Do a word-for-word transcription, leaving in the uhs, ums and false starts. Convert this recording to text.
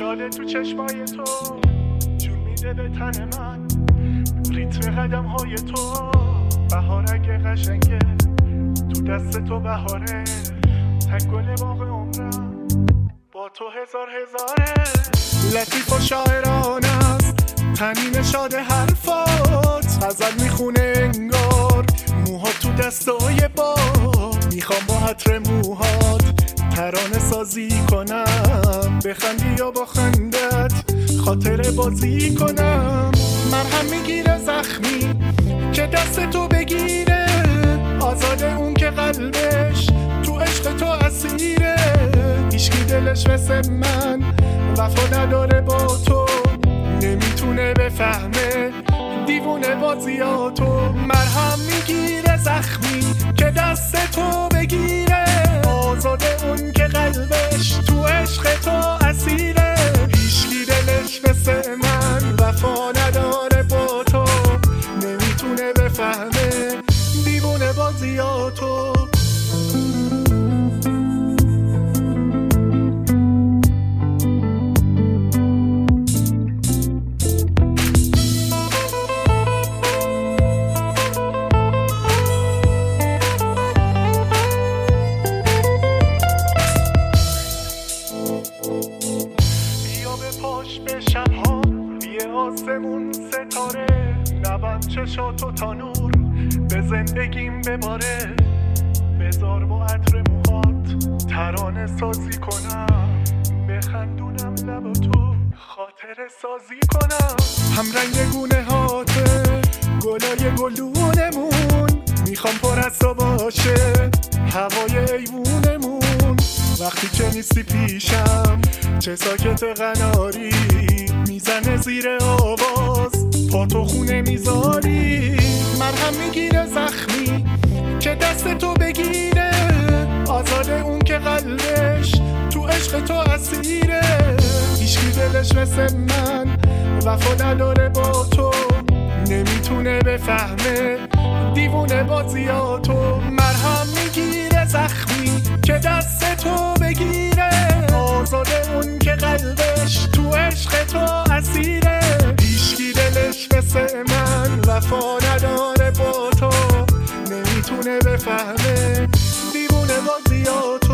خوشحاله تو چشمای تو، جون میده به تن من ریتم قدم های تو. بهار اگه قشنگه تو دست تو بهاره، تک گل باغ عمرم با تو هزار هزاره. لطیف و شاعرانه است تنین شاد حرفات، غزل میخونه انگار موها تو دستای باد. میخوام با عطر موهات ترانه سازی کنم، بخندی یا با خندت خاطره بازی کنم. مرهم میگیره زخمی که دست تو بگیره، آزاده اون که قلبش تو عشق تو اسیره. هیچکی دلش مثل من وفا نداره با تو، نمیتونه بفهمه دیوونه بازیاتو. مرهم میگیره زخمی که دست تو بگیره، آزاده اون که قلبش تو عشق تو اسیره. هیچکی دلش مثل من وفا نداره با تو، نمیتونه بفهمه دیوونه بازیاتو. پاش به شبها یه آسمون ستاره، نبند چشاتو تا نور به زندگیم بباره. بذار با عطر موهات ترانه سازی کنم، بخندونم لب تو خاطره سازی کنم. هم رنگ گونه هاته گلای گلدونمون، میخوام پر از تو باشه هوای ایوونمون. وقتی که نیستی پیشم چه ساکت قناری، میزنه زیر آواز پا تو خونه میذاری. مرهم میگیره زخمی که دست تو بگیره، آزاده اون که قلبش تو عشق تو اسیره. هیچکی دلش مثل من وفا نداره با تو، نمیتونه بفهمه دیوونه بازیاتو. مرهم میگیره زخمی که دست تو بگیره، آزاده اون که قلبش تو عشق تو اسیره. هیچکی دلش مثل من وفا نداره با تو، نمیتونه بفهمه دیوونه بازیاتو.